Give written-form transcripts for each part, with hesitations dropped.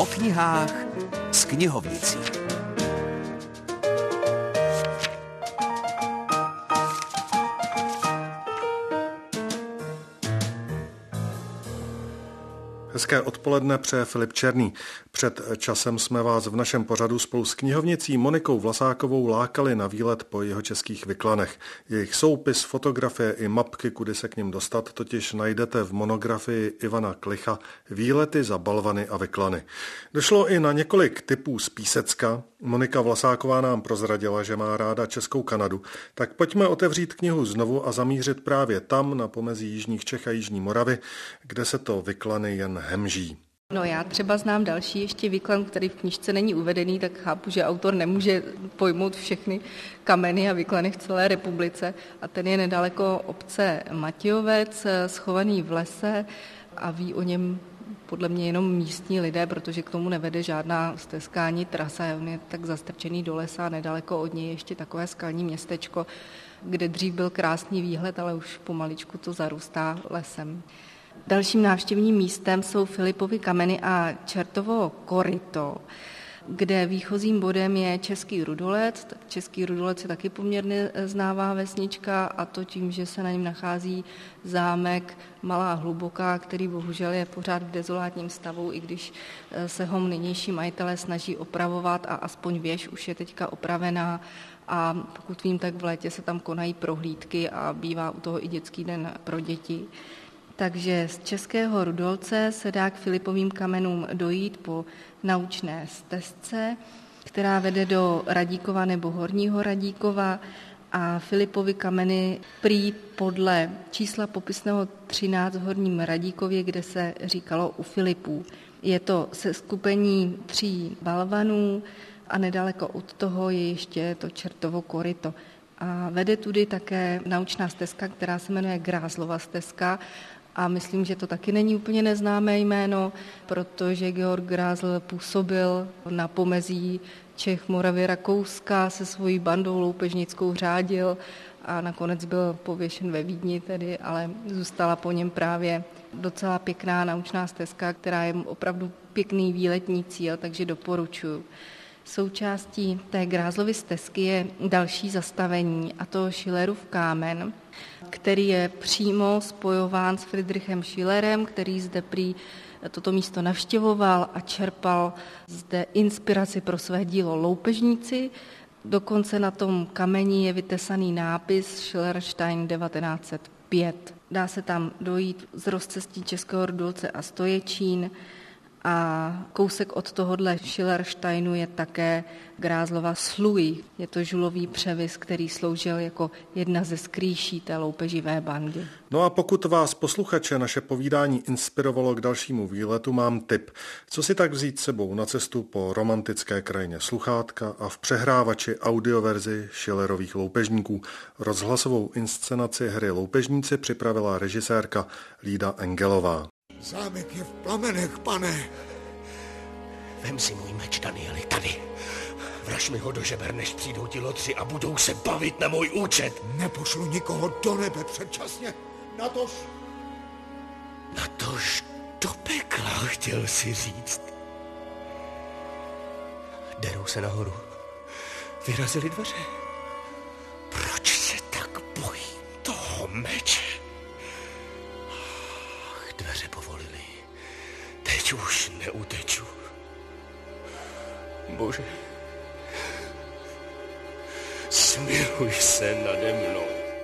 knihách s knihovnicí. Hezké odpoledne přeje Filip Černý. Před časem jsme vás v našem pořadu spolu s knihovnicí Monikou Vlasákovou lákali na výlet po jihočeských Vyklanech. Jejich soupis, fotografie i mapky, kudy se k nim dostat, totiž najdete v monografii Ivana Klicha Výlety za balvany a Vyklany. Došlo i na několik typů z Písecka. Monika Vlasáková nám prozradila, že má ráda Českou Kanadu. Tak pojďme otevřít knihu znovu a zamířit právě tam, na pomezí jižních Čech a jižní Moravy, kde se to Vyklany jen hemží. No já třeba znám další ještě Vyklan, který v knížce není uvedený, tak chápu, že autor nemůže pojmout všechny kameny a Vyklany v celé republice. A ten je nedaleko obce Matějovec, schovaný v lese a ví o něm podle mě jenom místní lidé, protože k tomu nevede žádná stezka ani trasa. On je tak zastrčený do lesa a nedaleko od něj ještě takové skalní městečko, kde dřív byl krásný výhled, ale už pomaličku to zarůstá lesem. Dalším návštěvním místem jsou Filipovy kameny a Čertovo koryto, kde výchozím bodem je Český Rudolec. Český Rudolec je taky poměrně známá vesnička, a to tím, že se na něm nachází zámek Malá Hluboká, který bohužel je pořád v dezolátním stavu, i když se ho nynější majitelé snaží opravovat a aspoň věž už je teďka opravená. A pokud vím, tak v létě se tam konají prohlídky a bývá u toho i dětský den pro děti. Takže z Českého Rudolce se dá k Filipovým kamenům dojít po naučné stezce, která vede do Radíkova nebo Horního Radíkova, a Filipovy kameny prý podle čísla popisného 13 v Horním Radíkově, kde se říkalo u Filipů. Je to seskupení 3 balvanů a nedaleko od toho je ještě to Čertovo koryto. A vede tudy také naučná stezka, která se jmenuje Grázlova stezka. A myslím, že to taky není úplně neznámé jméno, protože Georg Grázl působil na pomezí Čech, Moravy, Rakouska, se svojí bandou loupežnickou řádil a nakonec byl pověšen ve Vídni tedy, ale zůstala po něm právě docela pěkná naučná stezka, která je opravdu pěkný výletní cíl, takže doporučuji. Součástí té Grázlovy stezky je další zastavení, a to Schillerův kámen, který je přímo spojován s Friedrichem Schillerem, který zde prý toto místo navštěvoval a čerpal zde inspiraci pro své dílo Loupežníci. Dokonce na tom kameni je vytesaný nápis Schillerstein 1905. Dá se tam dojít z rozcestí Českého Rudolce a Stoječín, a kousek od tohohle Schillersteinu je také Grázlova sluj. Je to žulový převis, který sloužil jako jedna ze skrýší té loupeživé bandy. No a pokud vás, posluchače, naše povídání inspirovalo k dalšímu výletu, mám tip. Co si tak vzít sebou na cestu po romantické krajině sluchátka a v přehrávači audioverzi Schillerových loupežníků. Rozhlasovou inscenaci hry Loupežníci připravila režisérka Lída Engelová. Zámek je v plamenech, pane. Vem si můj meč, Danieli, tady. Vraž mi ho do žeber, než přijdou ti lotři a budou se bavit na můj účet. Nepošlu nikoho do nebe předčasně. Natož do pekla, chtěl si říct. Derou se nahoru. Vyrazili dveře. Proč se tak bojím toho meče? Dveře povolily. Teď už neuteču. Bože, smiluj se nade mnou.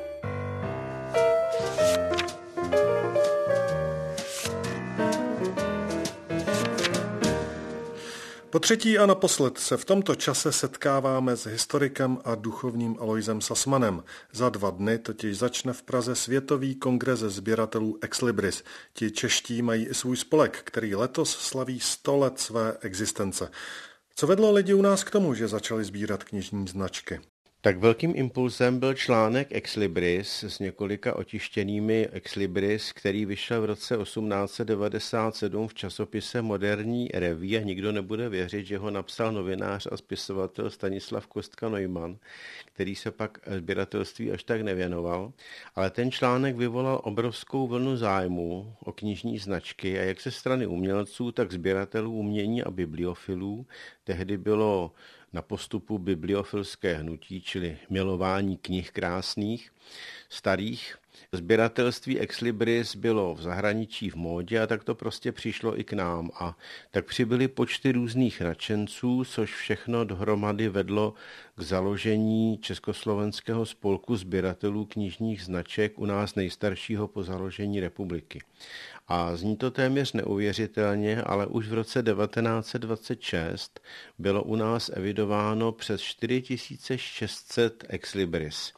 Po třetí a naposled se v tomto čase setkáváme s historikem a duchovním Aloisem Sassmanem. Za 2 dny totiž začne v Praze Světový kongres sběratelů Ex Libris. Ti čeští mají i svůj spolek, který letos slaví 100 let své existence. Co vedlo lidi u nás k tomu, že začali sbírat knižní značky? Tak velkým impulsem byl článek Ex Libris s několika otištěnými Ex Libris, který vyšel v roce 1897 v časopise Moderní reví a nikdo nebude věřit, že ho napsal novinář a spisovatel Stanislav Kostka-Neumann, který se pak sběratelství až tak nevěnoval. Ale ten článek vyvolal obrovskou vlnu zájmu o knižní značky a jak ze strany umělců, tak sběratelů umění a bibliofilů. Tehdy bylo na postupu bibliofilské hnutí, čili milování knih krásných, starých. Sběratelství Ex Libris bylo v zahraničí v módě a tak to prostě přišlo i k nám. A tak přibyly počty různých nadšenců, což všechno dohromady vedlo k založení Československého spolku sběratelů knižních značek, u nás nejstaršího po založení republiky. A zní to téměř neuvěřitelně, ale už v roce 1926 bylo u nás evidováno přes 4600 Ex Libris.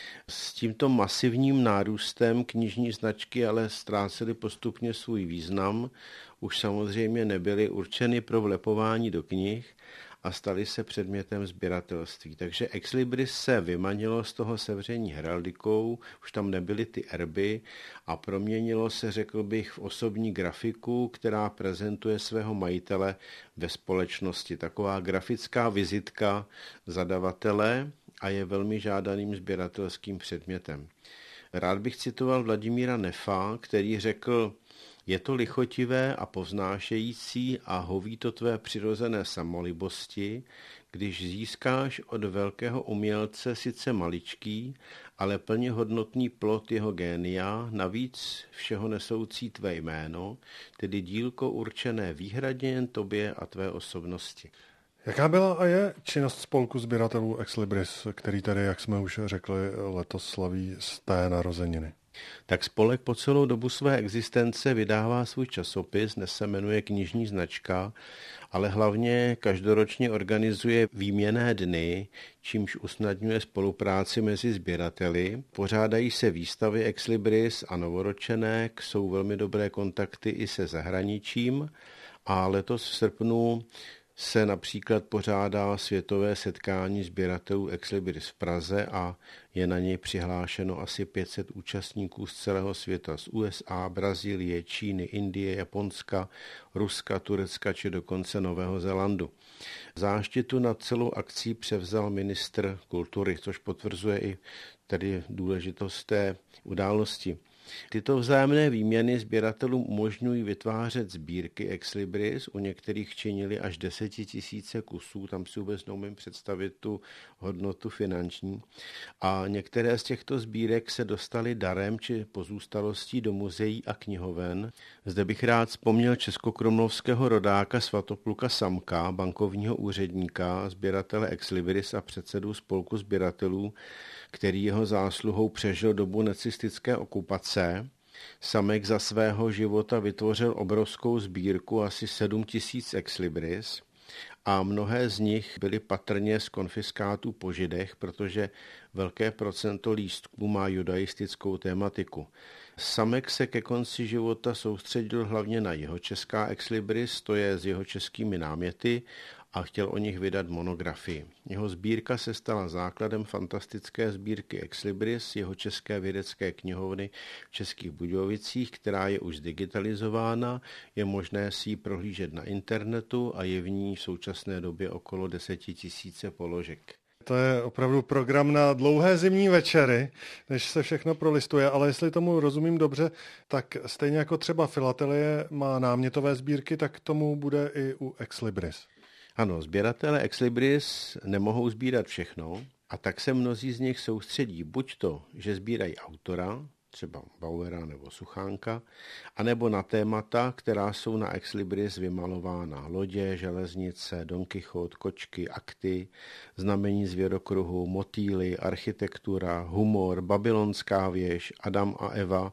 S tímto masivním nárůstem knižní značky ale ztrácely postupně svůj význam, už samozřejmě nebyly určeny pro vlepování do knih a staly se předmětem sběratelství. Takže Ex Libris se vymanilo z toho sevření heraldikou, už tam nebyly ty erby a proměnilo se, řekl bych, v osobní grafiku, která prezentuje svého majitele ve společnosti. Taková grafická vizitka zadavatele a je velmi žádaným sběratelským předmětem. Rád bych citoval Vladimíra Neffa, který řekl: je to lichotivé a povznášející a hoví to tvé přirozené samolibosti, když získáš od velkého umělce sice maličký, ale plně hodnotný plod jeho génia, navíc všeho nesoucí tvé jméno, tedy dílko určené výhradně jen tobě a tvé osobnosti. Jaká byla a je činnost spolku sběratelů Ex Libris, který tady, jak jsme už řekli, letos slaví 100. narozeniny? Tak spolek po celou dobu své existence vydává svůj časopis, dnes se jmenuje Knižní značka, ale hlavně každoročně organizuje výměnné dny, čímž usnadňuje spolupráci mezi sběrateli. Pořádají se výstavy Ex Libris a novoročenek, jsou velmi dobré kontakty i se zahraničím a letos v srpnu se například pořádá světové setkání sběratelů Ex Libris v Praze a je na něj přihlášeno asi 500 účastníků z celého světa, z USA, Brazílie, Číny, Indie, Japonska, Ruska, Turecka či dokonce Nového Zélandu. Záštitu nad celou akcí převzal ministr kultury, což potvrzuje i tedy důležitost té události. Tyto vzájemné výměny sběratelům umožňují vytvářet sbírky Ex Libris, u některých činili až 10 000 kusů, tam si vůbec neumím představit tu hodnotu finanční. A některé z těchto sbírek se dostaly darem či pozůstalostí do muzeí a knihoven. Zde bych rád vzpomněl českokrumlovského rodáka Svatopluka Samka, bankovního úředníka, sběratele Ex Libris a předsedu spolku sběratelů, který jeho zásluhou přežil dobu nacistické okupace. Samek za svého života vytvořil obrovskou sbírku asi 7 000 Ex Libris a mnohé z nich byly patrně z konfiskátů po Židech, protože velké procento lístků má judaistickou tématiku. Samek se ke konci života soustředil hlavně na jihočeská Ex Libris, to je s jihočeskými náměty, a chtěl o nich vydat monografii. Jeho sbírka se stala základem fantastické sbírky Ex Libris, jeho české vědecké knihovny v Českých Budějovicích, která je už zdigitalizována, je možné si ji prohlížet na internetu a je v ní v současné době okolo 10 000 položek. To je opravdu program na dlouhé zimní večery, než se všechno prolistuje, ale jestli tomu rozumím dobře, tak stejně jako třeba filatelie má námětové sbírky, tak tomu bude i u Ex Libris. Ano, sběratelé Ex Libris nemohou sbírat všechno a tak se mnozí z nich soustředí buď to, že sbírají autora, třeba Bauera nebo Suchánka, anebo na témata, která jsou na Ex Libris vymalována. Lodě, železnice, Don Quixote, kočky, akty, znamení zvěrokruhu, motýly, architektura, humor, babylonská věž, Adam a Eva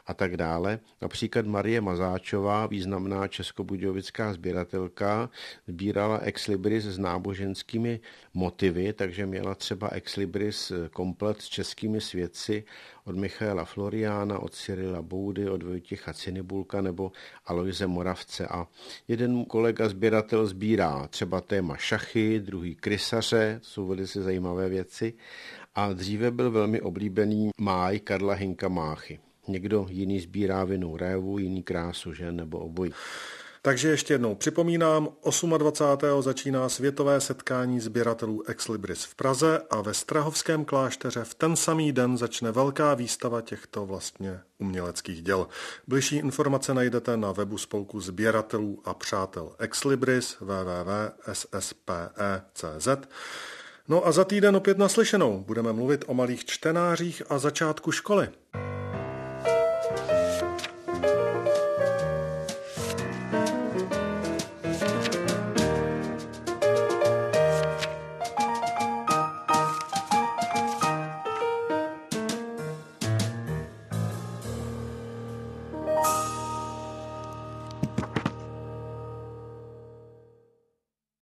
a tak dále. Například Marie Mazáčová, významná českobudějovická sběratelka, sbírala ex libris s náboženskými motivy, takže měla třeba ex libris komplet s českými svědci od Michaela Floriána, od Cyrila Boudy, od Vojtěcha Cinibulka nebo Aloise Moravce. A jeden kolega sběratel sbírá třeba téma šachy, druhý krysaře, to jsou velice zajímavé věci. A dříve byl velmi oblíbený máj Karla Hynka Máchy. Někdo jiný sbírá vinnou révu, jiný krásu žen nebo obojí. Takže ještě jednou připomínám, 28. začíná světové setkání sběratelů Ex Libris v Praze a ve Strahovském klášteře v ten samý den začne velká výstava těchto vlastně uměleckých děl. Bližší informace najdete na webu spolku sběratelů a přátel Ex Libris www.sspe.cz. No a za týden opět naslyšenou budeme mluvit o malých čtenářích a začátku školy.